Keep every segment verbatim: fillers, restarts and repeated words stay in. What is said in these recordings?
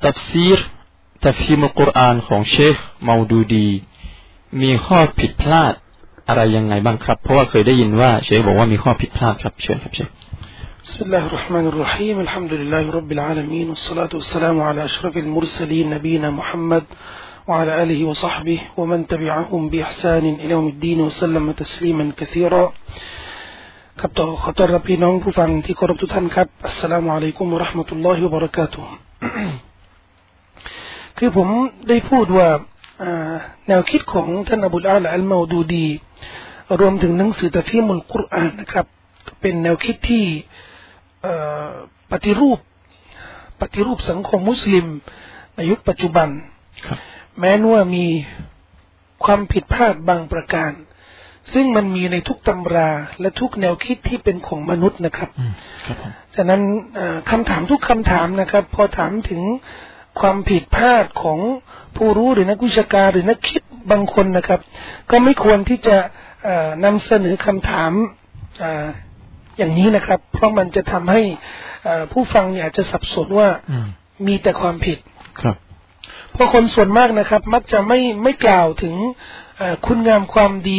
ตัฟซีรตัฟฮีมุลกุรอานของเชคเมาดูดีมีข้อผิดพลาดอะไรยังไงบ้างครับเพราะว่าเคยได้ยินว่าเชคบอกว่ามีข้อผิดพลาดครับเชิญครับเชค بسم الله الرحمن الرحيم الحمد لله رب العالمين والصلاة والسلام على أشرف المرسلين نبينا محمد وعلى آله وصحبه ومن تبعهم بإحسان إلى يوم الدين وسلم تسليما كثيرا ครับต่อขอต้อนรับพี่น้องผู้ฟังที่เคารพทุกท่านครับอัสสลามุอะลัยกุมวะเราะห์มะตุลลอฮิวะบะเราะกาตุฮ์คือผมได้พูดว่าแนวคิดของท่านอบูลอาลาอัลเมาดูดีรวมถึงหนังสือตัฟฮีมุลกุรอานนะครับเป็นแนวคิดที่ปฏิรูปปฏิรูปสังคมมุสลิมในยุคปัจจุบันแม้ว่ามีความผิดพลาดบางประการซึ่งมันมีในทุกตำราและทุกแนวคิดที่เป็นของมนุษย์นะครับฉะนั้นคำถามทุกคำถามนะครับพอถามถึงความผิดพลาดของผู้รู้หรือนักวิชาการหรือนักคิดบางคนนะครับก็ไม่ควรที่จะนำเสนอคำถามอย่างนี้นะครับเพราะมันจะทำให้ผู้ฟังเนี่ยอาจจะสับสนว่ามีแต่ความผิดครับเพราะคนส่วนมากนะครับมักจะไม่ไม่กล่าวถึงคุณงามความดี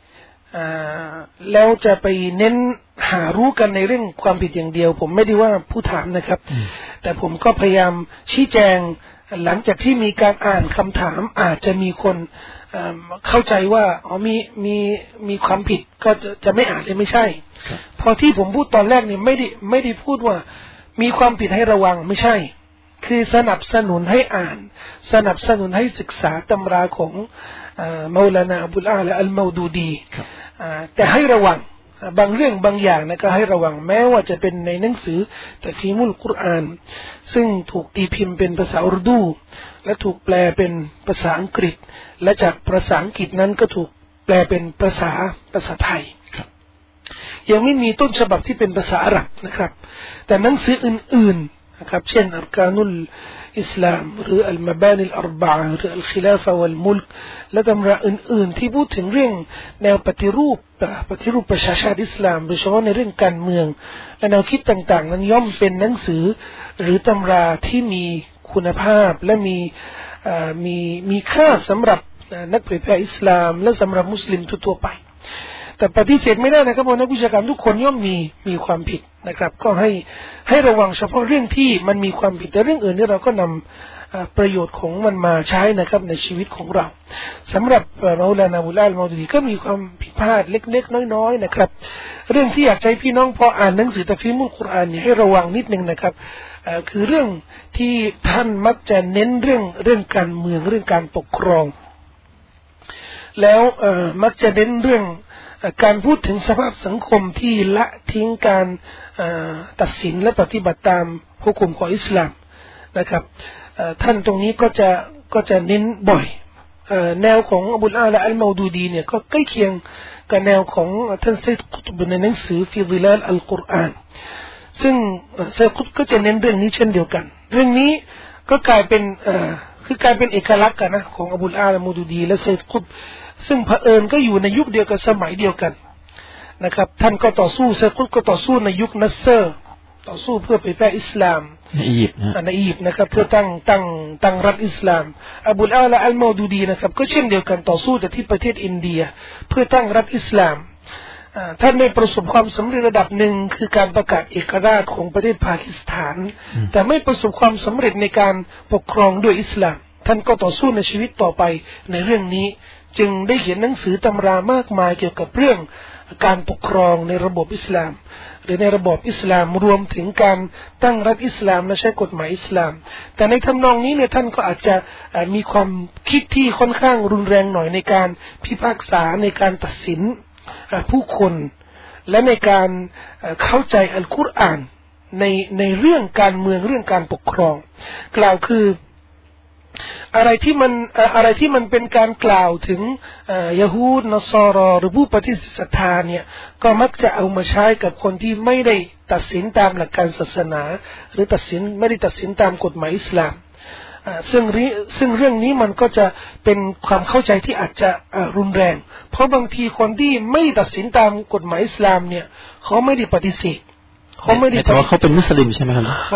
แล้วจะไปเน้นหารู้กันในเรื่องความผิดอย่างเดียวผมไม่ได้ว่าผู้ถามนะครับแต่ผมก็พยายามชี้แจงหลังจากที่มีการอ่านคำถามอาจจะมีคนเข้าใจว่าอ๋อมีมีมีความผิดก็จะจะไม่อ่านเลยไม่ใช่พอที่ผมพูดตอนแรกเนี่ยไม่ได้ไม่ได้พูดว่ามีความผิดให้ระวังไม่ใช่คือสนับสนุนให้อ่านสนับสนุนให้ศึกษาตำราของเมาลานาอับูลอาลาอัลเมาดูดีแต่ให้ระวังบางเรื่องบางอย่างนะก็ให้ระวังแม้ว่าจะเป็นในหนังสือตัฟฮีมุลกุรอานซึ่งถูกตีพิมพ์เป็นภาษาอุรดูและถูกแปลเป็นภาษาอังกฤษและจากภาษาอังกฤษนั้นก็ถูกแปลเป็นภาษาภาษาไทยยังไม่มีต้นฉบับที่เป็นภาษาอาหรับนะครับแต่หนังสืออื่นๆนะครับเช่นอัรกานุลอิสลามหรืออัลมาบานิลอัรบะหรืออัลคิลาฟะวัลมุลกและตำราอื่นๆที่พูดถึงเรื่องแนวปฏิรูปปฏิรูปประชาชาติอิสลามโดยเฉพาะในเรื่องการเมืองและแนวคิดต่างๆนั้นย่อมเป็นหนังสือหรือตำราที่มีคุณภาพและมีมีมีค่าสำหรับนักเผยแพร่อิสลามและสำหรับมุสลิมทั่วๆไปแต่ปฏิเสธไม่ได้นะครับว่านักวิชาการทุกคนย่อมมีมีความผิดนะครับก็ให้ให้ระวังเฉพาะเรื่องที่มันมีความผิดแต่เรื่องอื่นนี่เราก็นำประโยชน์ของมันมาใช้นะครับในชีวิตของเราสำหรับเมาลานาอับูลอาลาอัลเมาดูดีก็มีความผิดพลาดเล็กๆน้อยๆนะครับเรื่องที่อยากให้พี่น้องพออ่านหนังสือตัฟฮีมุลกุรอานให้ระวังนิดนึงนะครับคือเรื่องที่ท่านมักจะเน้นเรื่องเรื่องการเมืองเรื่องการปกครองแล้วมักจะเน้นเรื่องการพูดถึงสภาพสังคมที่ละทิ้งการตัดสินและปฏิบัติตามฮุกุมของอิสลามนะครับท่านตรงนี้ก็จะก็จะเน้นบ่อยแนวของอบูลอาลาอัลเมาดูดีเนี่ยก็ใกล้เคียงกับแนวของท่านไซด์กุตบในหนังสือฟิฎิลาลอัลกุรอานซึ่งไซด์กุตบก็จะเน้นเรื่องนี้เช่นเดียวกันเรื่องนี้ก็กลายเป็นคือกลายเป็นเอกลักษณ์กันนะของอบูลอาลาอัลเมาดูดีและไซด์กุตบซึ่งเผอิญก็อยู่ในยุคเดียวกันสมัยเดียวกันนะครับท่านก็ต่อสู้ไซด์กุตบก็ต่อสู้ในยุคนัสเซอร์ต่อสู้เพื่อเผยแพร่อิสลามในอียิปต์นะในอียิปต์นะครับเพื่อตั้งตั้งตั้งรัฐอิสลามอบูลอาลาอัลเมาดูดีนะครับก็เช่นเดียวกันต่อสู้จากที่ประเทศอินเดียเพื่อตั้งรัฐอิสลามท่านได้ประสบความสำเร็จระดับหนึ่งคือการประกาศเอกราชของประเทศปากีสถานแต่ไม่ประสบความสำเร็จในการปกครองด้วยอิสลามท่านก็ต่อสู้ในชีวิตต่อไปในเรื่องนี้จึงได้เขียนหนังสือตำรามากมายเกี่ยวกับเรื่องการปกครองในระบบอิสลามหรือในระบบอิสลามรวมถึงการตั้งรัฐอิสลามและใช้กฎหมายอิสลามแต่ในทำนองนี้เนี่ยท่านก็อาจจะมีความคิดที่ค่อนข้างรุนแรงหน่อยในการพิพากษาในการตัดสินผู้คนและในการเข้าใจอัลกุรอานในในเรื่องการเมืองเรื่องการปกครองกล่าวคืออะไรที่มันอะไรที่มันเป็นการกล่าวถึงยะฮูดนัสซอรอหรือผู้ปฏิเสธศรัทธาเนี่ยก็มักจะเอามาใช้กับคนที่ไม่ได้ตัดสินตามหลักการศาสนาหรือตัดสินไม่ได้ตัดสินตามกฎหมายอิสลามซึ่งซึ่งเรื่องนี้มันก็จะเป็นความเข้าใจที่อาจจะรุนแรงเพราะบางทีคนที่ไม่ตัดสินตามกฎหมายอิสลามเนี่ยเขาไม่ได้ปฏิเสธเขาไม่ได้แต่ว่าเขาเป็นมุสลิมใช่ไหมครับ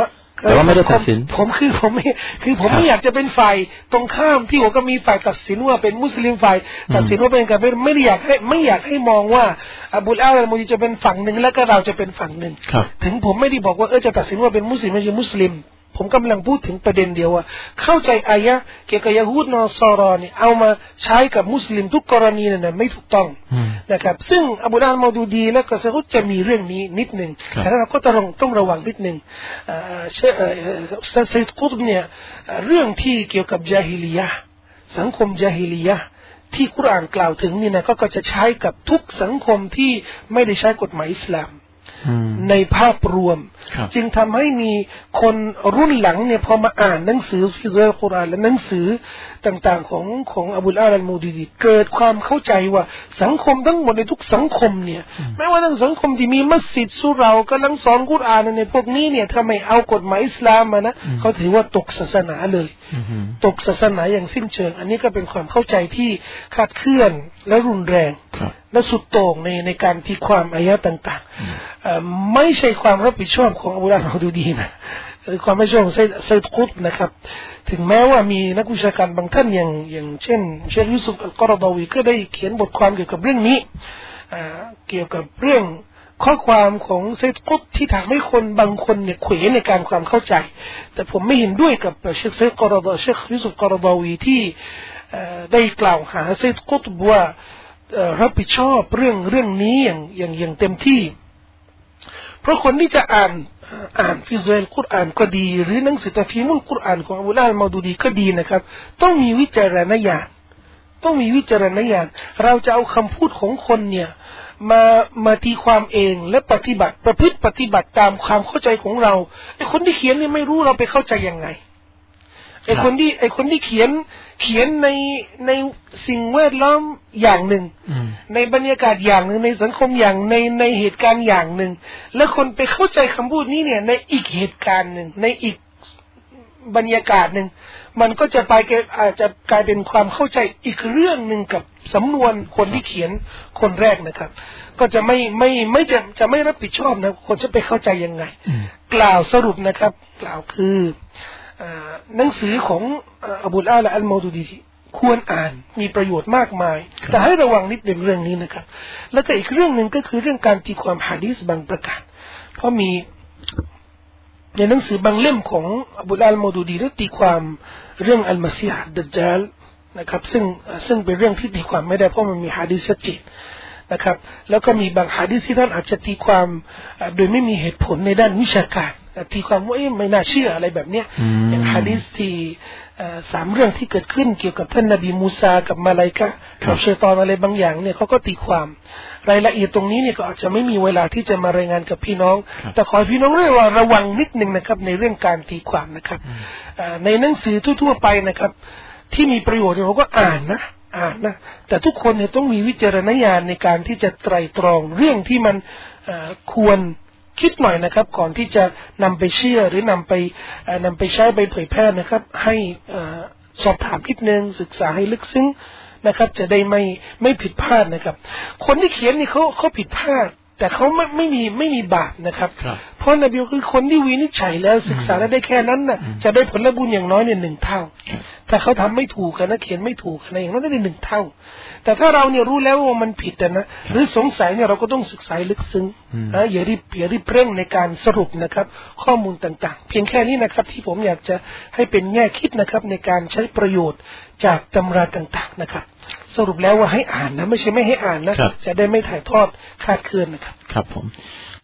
แต่ว่าไม่ได้ตัดสินผมคือผมไม่คือผมไม่อยากจะเป็นฝ่ายตรงข้ามที่ผมก็มีฝ่ายตัดสินว่าเป็นมุสลิมฝ่ายตัดสินว่าเป็นกาเฟรไม่ได้อยากให้ไม่อยากให้มองว่าอบูอัลอามูดีจะเป็นฝั่งหนึ่งแล้วก็เราจะเป็นฝั่งหนึ่งถึงผมไม่ได้บอกว่าเออจะตัดสินว่าเป็นมุสลิมไม่ใช่มุสลิมผมกำลังพูดถึงประเด็นเดียวว่าเข้าใจอายะเกี่ยวกับยะฮูดนอซอรอเนี่ยเอามาใช้กับมุสลิมทุกกรณีเนี่ยไม่ถูกต้องนะครับซึ่งอบูอัลมาดูดีและก็ซะฮุดจะมีเรื่องนี้นิดนึงแต่เราก็ต้องต้องระวังนิดนึงเอ่อเชเอ่อไซด์กุตบเนี่ยเรื่องที่เกี่ยวกับญาฮิลียะห์สังคมญาฮิลียะห์ที่กุรอานกล่าวถึงนี่นะก็จะใช้กับทุกสังคมที่ไม่ได้ใช้กฎหมายอิสลามในภาพรวมจึงทำให้มีคนรุ่นหลังเนี่ยพอมาอ่านหนังสือฟิซอลกุรอานและหนังสือต่างๆของของอบูอัลอาลมูดีดีเกิดความเข้าใจว่าสังคมทั้งหมดในทุกสังคมเนี่ยไม่ว่าทั้งสังคมที่มีมัสยิดสุเรากำลังสอนกุรอานในพวกนี้เนี่ยถ้าไม่เอากฎหมายอิสลามมานะเขาถือว่าตกศาสนาเลยตกศาสนาอย่างสิ้นเชิงอันนี้ก็เป็นความเข้าใจที่คลาดเคลื่อนและรุนแรงและสุดโต่งในในการตีความอายะต่างๆไม่ใช่ความรับผิดชอบของอบูอัลอาดูดีนะหรือความไม่ใช่ของไซด์กุตบนะครับถึงแม้ว่ามีนักวิชาการบางท่านอย่างอย่างเช่นเชคยูซุฟอัลกอรฎอวีก็ได้เขียนบทความเกี่ยวกับเรื่องนี้เกี่ยวกับเรื่องข้อความของไซด์กุตบที่ทำให้คนบางคนเนี่ยเขวในการความเข้าใจแต่ผมไม่เห็นด้วยกับเชคไซด์กอรฎอเชคยูซุฟกอรฎอวีที่ได้กล่าวหาไซด์กุตบว่ารับผิดชอบเรื่องเรื่องนี้อย่างอย่างอย่างเต็มที่เพราะคนที่จะอ่านอ่านฟิซอลกุรอานก็ดีหรือหนังสือตะฟีมุลกุรอานของอบูอัลมาดูดีก็ดีนะครับต้องมีวิจารณญาณต้องมีวิจารณญาณเราจะเอาคำพูดของคนเนี่ยมามาตีความเองและปฏิบัติประพฤติปฏิบัติตามความเข้าใจของเราไอ้คนที่เขียนเนี่ยไม่รู้เราไปเข้าใจยังไงไอ้คนที่ไอ้คนที่เขียนเขียนในในสิ่งแวดล้อมอย่างหนึ่งในบรรยากาศอย่างหนึ่งในสังคมอย่างในในเหตุการณ์อย่างหนึ่งแล้วคนไปเข้าใจคำพูดนี้เนี่ยในอีกเหตุการณ์หนึ่งในอีกบรรยากาศหนึ่งมันก็จะไปอาจจะกลายเป็นความเข้าใจอีกเรื่องหนึ่งกับสำนวนคนที่เขียนคนแรกนะครับก็จะไม่ไม่ไม่จะจะไม่รับผิดชอบนะคนจะไปเข้าใจยังไงกล่าวสรุปนะครับกล่าวคือหนังสือของอบูอัลอาอัลมาดูดีควรอ่านมีประโยชน์มากมายแต่ให้ระวังนิดเดียวเรื่องนี้นะครับแล้วก็อีกเรื่องหนึ่งก็คือเรื่องการตีความหะดีษบางประการเพราะมีในหนังสือบางเล่มของอบูอัลอามาดูดีได้ตีความเรื่องอัลมาซีฮ์ดัจญาลนะครับซึ่งซึ่งเป็นเรื่องที่ตีความไม่ได้เพราะมันมีหะดีษชัดเจนนะครับแล้วก็มีบางหะดีษที่ท่านอาจจะตีความโดยไม่มีเหตุผลในด้านวิชาการตีความว่าไม่น่าเชื่ออะไรแบบเนี้ยอย่างหะดีษที่สามเรื่องที่เกิดขึ้นเกี่ยวกับท่านนบีมูซากับมาลาอิกะฮ์กับชัยฏอนอะไรบางอย่างเนี่ยเขาก็ตีความรายละเอียดตรงนี้เนี่ยก็อาจจะไม่มีเวลาที่จะมารายงานกับพี่น้องแต่ขอให้พี่น้องด้วยว่าระวังนิดนึงนะครับในเรื่องการตีความนะครับในหนังสือทั่วๆไปนะครับที่มีประโยชน์เราก็อ่านนะอ่านนะแต่ทุกคนเนี่ยต้องมีวิจารณญาณในการที่จะไตร่ตรองเรื่องที่มันควรคิดหน่อยนะครับก่อนที่จะนำไปเชื่อหรือนำไปนำไปใช้ไปเผยแพร่นะครับให้สอบถามนิดนึงศึกษาให้ลึกซึ้งนะครับจะได้ไม่ไม่ผิดพลาดนะครับคนที่เขียนนี่เขาเขาผิดพลาดแต่เขาไม่ไม่มีไม่มีบาปนะครับเพราะนบีคือคนที่วินิจฉัยแล้วศึกษาแล้วได้แค่นั้นน่ะจะได้ผลบุญอย่างน้อยเนี่ยหนึ่งเท่าถ้าเขาทำไม่ถูกกันนะเขียนไม่ถูกอะไรอย่างนั้นได้หนึ่งเท่าแต่ถ้าเราเนี่ยรู้แล้วว่ามันผิดนะหรือสงสัยเนี่ยเราก็ต้องศึกษาลึกซึ้งนะอย่ารีบอย่ารีบเร่งในการสรุปนะครับข้อมูลต่างๆเพียงแค่นี้นะครับที่ผมอยากจะให้เป็นแง่คิดนะครับในการใช้ประโยชน์จากตำราต่างๆนะครับสรุปแล้วว่าให้อ่านนะไม่ใช่ไม่ให้อ่านนะจะได้ไม่ถ่ายทอดคลาดเคลื่อนนะครับครับผม